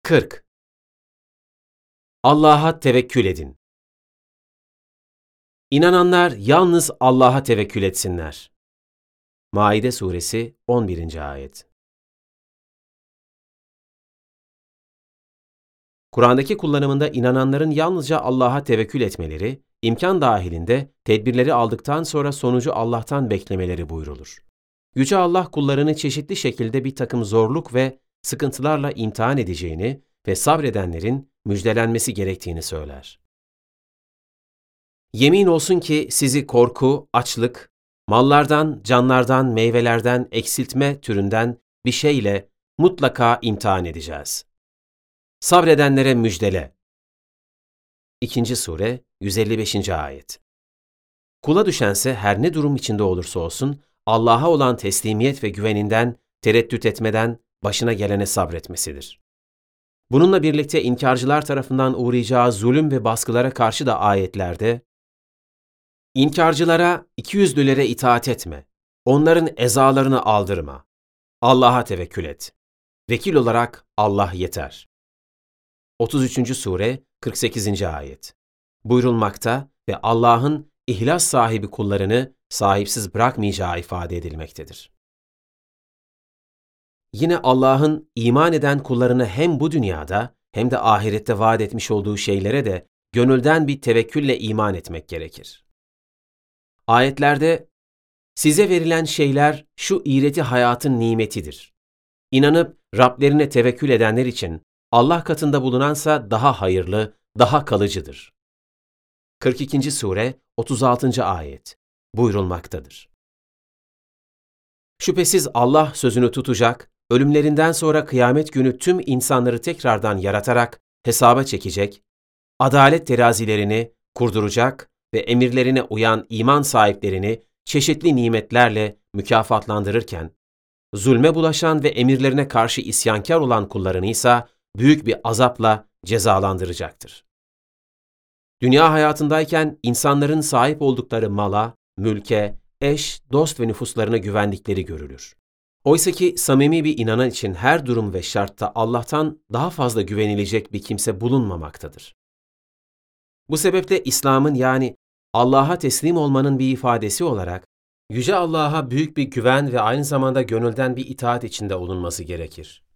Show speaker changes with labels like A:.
A: 40. Allah'a tevekkül edin. İnananlar yalnız Allah'a tevekkül etsinler. Maide suresi 11. ayet. Kur'an'daki kullanımında inananların yalnızca Allah'a tevekkül etmeleri, imkan dahilinde tedbirleri aldıktan sonra sonucu Allah'tan beklemeleri buyrulur. Yüce Allah kullarını çeşitli şekilde bir takım zorluk ve sıkıntılarla imtihan edeceğini ve sabredenlerin müjdelenmesi gerektiğini söyler. Yemin olsun ki sizi korku, açlık, mallardan, canlardan, meyvelerden, eksiltme türünden bir şeyle mutlaka imtihan edeceğiz. Sabredenlere müjdele. 2. Sure 155. ayet. Kula düşense her ne durum içinde olursa olsun, Allah'a olan teslimiyet ve güveninden, tereddüt etmeden başına gelene sabretmesidir. Bununla birlikte inkarcılar tarafından uğrayacağı zulüm ve baskılara karşı da ayetlerde, İnkarcılara, ikiyüzlülere itaat etme, onların ezalarını aldırma, Allah'a tevekkül et. Vekil olarak Allah yeter. 33. Sure 48. ayet. Buyurulmakta ve Allah'ın ihlas sahibi kullarını sahipsiz bırakmayacağı ifade edilmektedir. Yine Allah'ın iman eden kullarını hem bu dünyada hem de ahirette vaat etmiş olduğu şeylere de gönülden bir tevekkülle iman etmek gerekir. Ayetlerde, size verilen şeyler şu iğreti hayatın nimetidir. İnanıp Rablerine tevekkül edenler için Allah katında bulunansa daha hayırlı, daha kalıcıdır. 42. Sure 36. ayet buyurulmaktadır. Şüphesiz Allah sözünü tutacak, ölümlerinden sonra kıyamet günü tüm insanları tekrardan yaratarak hesaba çekecek, adalet terazilerini kurduracak ve emirlerine uyan iman sahiplerini çeşitli nimetlerle mükafatlandırırken, zulme bulaşan ve emirlerine karşı isyankar olan kullarını ise büyük bir azapla cezalandıracaktır. Dünya hayatındayken insanların sahip oldukları mala, mülke, eş, dost ve nüfuslarına güvendikleri görülür. Oysaki samimi bir inanan için her durum ve şartta Allah'tan daha fazla güvenilecek bir kimse bulunmamaktadır. Bu sebeple İslam'ın yani Allah'a teslim olmanın bir ifadesi olarak Yüce Allah'a büyük bir güven ve aynı zamanda gönülden bir itaat içinde olunması gerekir.